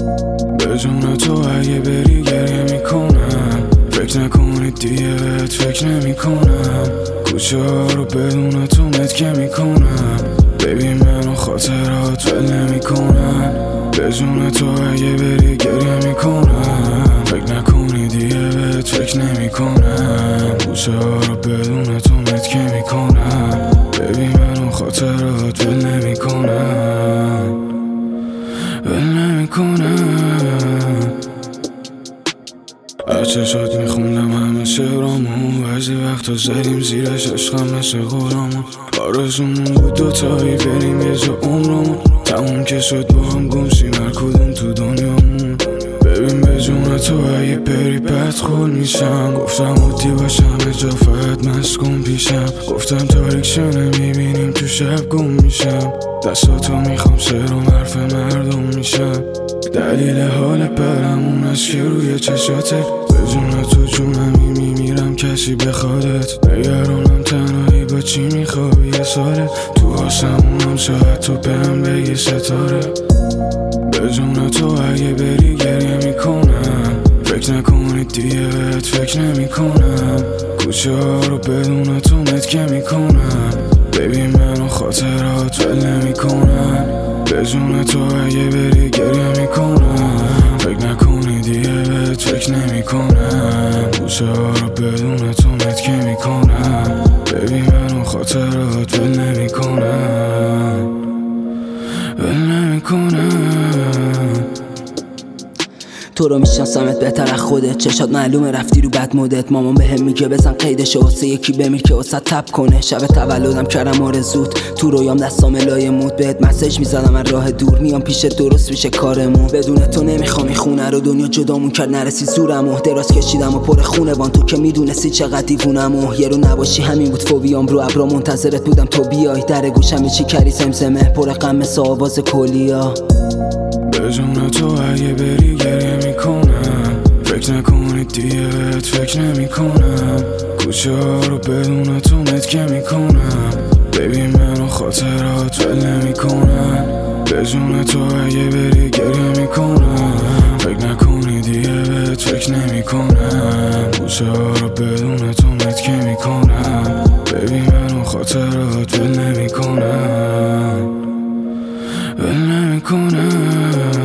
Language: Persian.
به جون تو اگه بری گریه میکنم، فکر نکنی دیگه بهت فکر نمی کنم. کوچه ها رو بدون تو متکه میکنم، ببین منو خاطرات ول نمی کنم. به جون تو اگه بری گریه میکنم، فکر نکنی دیگه بهت فکر نمی کنم. کوچه ها رو بدون تو متکه میکنم، ببین منو خاطرات ول نمی کنم، ول نمی کنم. از چشات میخوندم همه شعرامون، بعضی وقتا زدیم زیرش عشقم مثل غرامون. آرزومون بود دوتایی بریم یه جا عمرمون، تموم که شد با هم گمشیم هر کدوم تو دنیامون. ببین به جون تو اگه بری بد خول میشم، گفتم عادی باشم یه جا فقط مسکون پیشم. گفتم تاریک شه نمیبینیم تو شب گم میشم، دستاتو میخوام شعرم حرف مردم میشم. دلیل حال برمون از که روی چشاته، به جون تو جونمی میمیرم کسی بخوادت. نگرانم تنهایی با چی میخوابی یه ساله، تو آسمونم شاید تو بهم بگی ستاره. به جون تو اگه بری گریه میکنم، فکر نکنی دیگه بهت فکر نمی کنم. کوچه ها رو بدون تو متکه میکنم، ببین منو خاطرات ول نمی کنم. به جون تو اگه بری گریه میکنم، فکر نکنی دیگه بهت فکر نمی کنم. کوچه ها رو بدون تو متکه میکنم، ببین منو خاطرات ول نمی کنم، ول نمی کنم. تو رو میشناسمت بهتر از خودت، چشات معلومه رفتی رو بد مدت. مامان بهم میگه بزن قیدشو واسه یکی بمیر که واسه تب کنه. شب تولدم کردم آرزوت، تو رویام دستام لای مود، بهت مسیج میزدم از راه دور، میام پیشت درست میشه کارمون. بدون تو نمیخوام این خونه رو، دنیا جدامون کرد نرسید زورمو. دراز کشیدم و پر خونه وان، تو که میدونستی چقدر دیوونمو. یه رو نباشی همین بود فوبیام، رو ابرا منتظرت بودم تو بیای. در گوشم چی کردی سمسمه پر غم مثل آواز کلیا. به جون تو اگه بری گریه میکنم، فکر نکنی دیگه بهت فکر نمی کنم. کوچه ها رو بدون تو متکه میکنم، ببین منو خاطرات ول نمی کنم. به جون تو اگه بری گریه میکنم، فکر نکنی دیگه بهت فکر نمی کنم. کوچه ها رو بدون تو متکه میکنم، ببین منو خاطرات ول نمی کنم، ول نمی کنم.